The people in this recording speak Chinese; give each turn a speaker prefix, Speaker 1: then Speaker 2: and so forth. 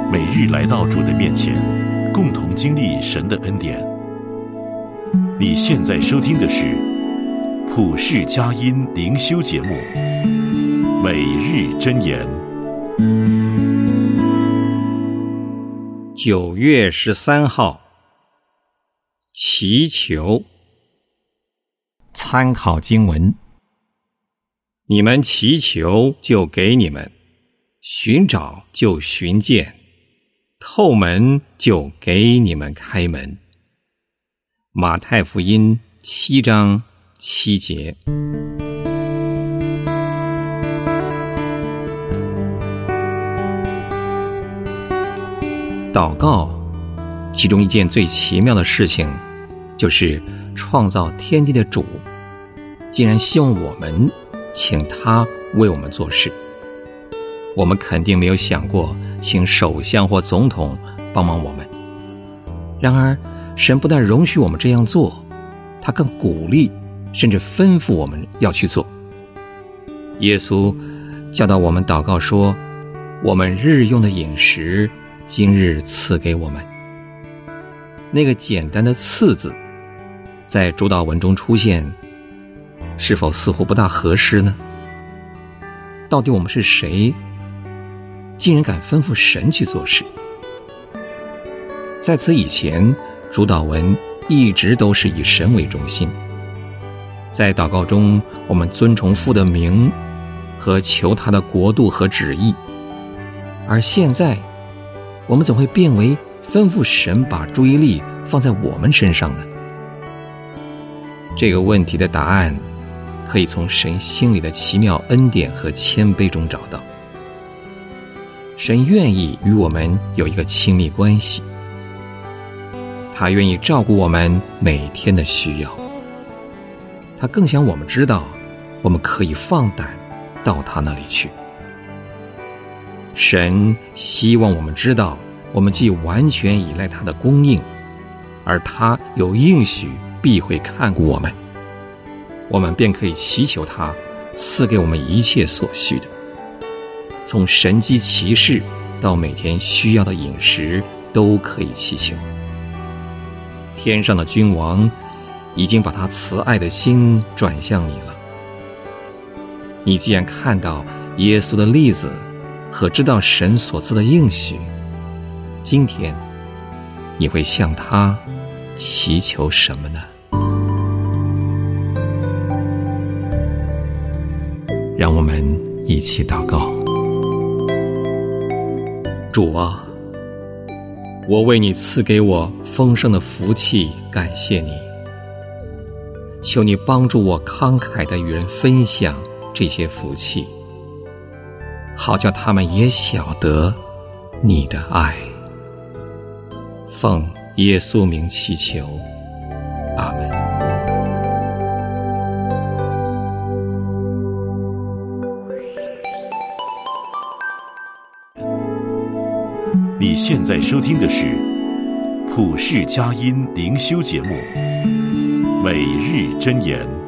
Speaker 1: 每日来到主的面前，共同经历神的恩典。你现在收听的是普世佳音灵修节目《每日箴言》。
Speaker 2: 9月13号，祈求。参考经文：你们祈求，就给你们；寻找，就寻见；叩门，就给你们开门。马太福音7章7节。祷告，其中一件最奇妙的事情，就是创造天地的主，竟然希望我们请他为我们做事。我们肯定没有想过请首相或总统帮忙我们。然而，神不但容许我们这样做，他更鼓励，甚至吩咐我们要去做。耶稣教导我们祷告说：我们日用的饮食，今日赐给我们。那个简单的赐字，在主祷文中出现，是否似乎不大合适呢？到底我们是谁，竟然敢吩咐神去做事？在此以前，主祷文一直都是以神为中心。在祷告中，我们尊崇父的名和求他的国度和旨意。而现在，我们怎会变为吩咐神把注意力放在我们身上呢？这个问题的答案，可以从神心里的奇妙恩典和谦卑中找到。神愿意与我们有一个亲密关系，他愿意照顾我们每天的需要，他更想我们知道，我们可以放胆到他那里去。神希望我们知道，我们既完全依赖他的供应，而他有应许必会看顾我们，我们便可以祈求他赐给我们一切所需的，从神迹奇事到每天需要的饮食都可以祈求。天上的君王已经把他慈爱的心转向你了。你既然看到耶稣的例子和知道神所赐的应许，今天你会向他祈求什么呢？让我们一起祷告。主啊，我为你赐给我丰盛的福气感谢你，求你帮助我慷慨地与人分享这些福气，好叫他们也晓得你的爱。奉耶稣名祈求，阿们。
Speaker 1: 你现在收听的是普世佳音灵修节目《每日箴言》。